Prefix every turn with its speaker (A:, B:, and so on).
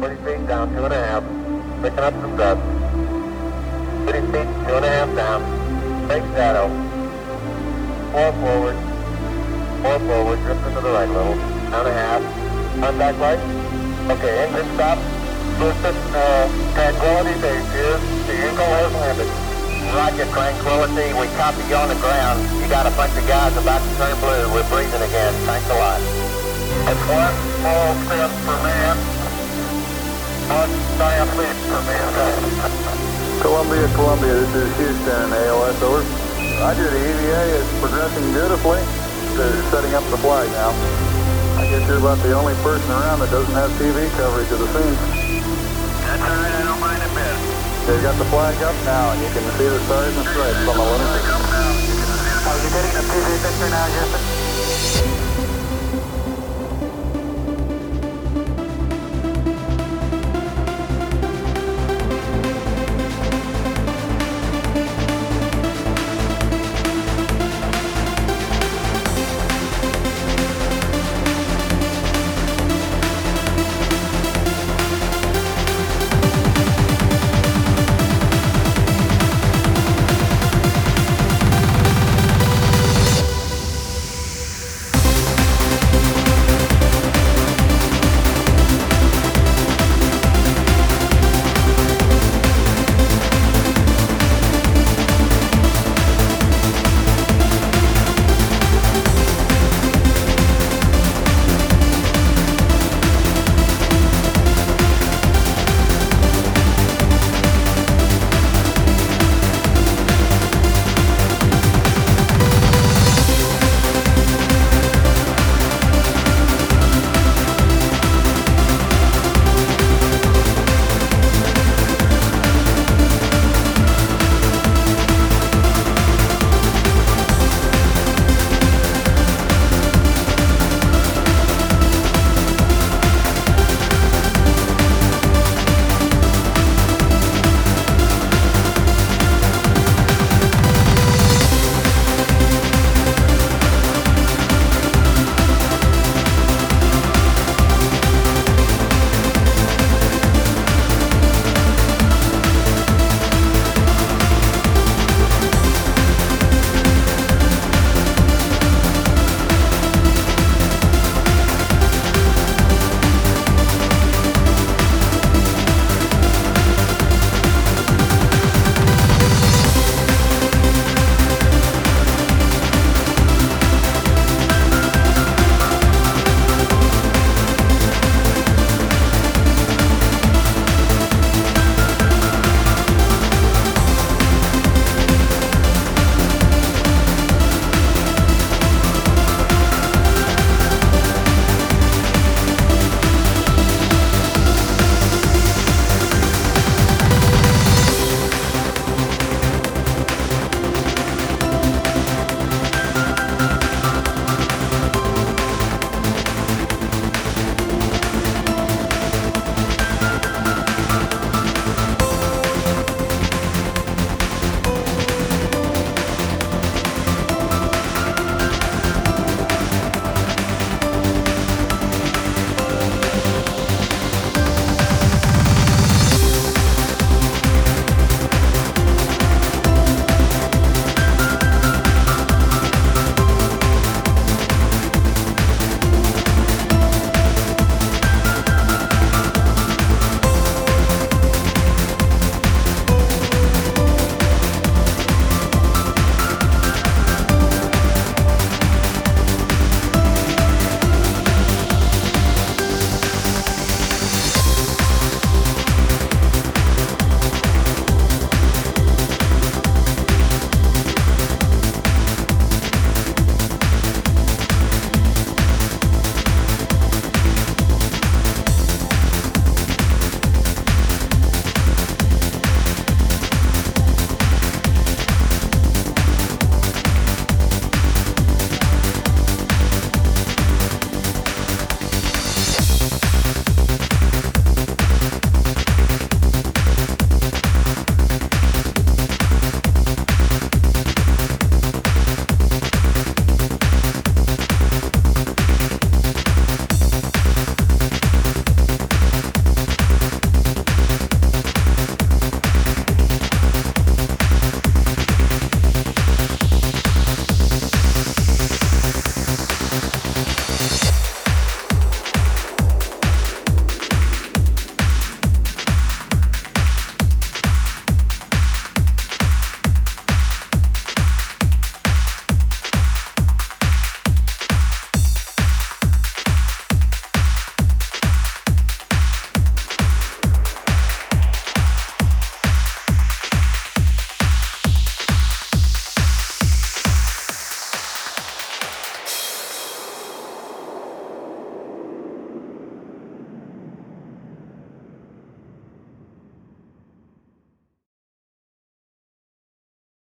A: 30 feet down, 2.5. Picking up some dust. 30 feet, 2.5 down. Take shadow. 4 forward. 4 forward, drifting to the right a little. 1.5. Contact light. Okay, engine stop. Houston, Tranquility Base here. The Eagle has landed. Roger, Tranquility. We copy you on the ground. You got a bunch of guys about to turn blue. We're breathing again. Thanks a lot. It's one small step for man. One giant leap for mankind.
B: Columbia, this is Houston, ALS, over. Roger, the EVA is progressing beautifully. They're setting up the flag now. I guess you're about the only person around that doesn't have TV coverage of the scene.
A: That's all right, I don't mind a bit.
B: They've got the flag up now, and you can see the stars and stripes on the Lunacy.
A: Are you getting a TV picture now, Houston?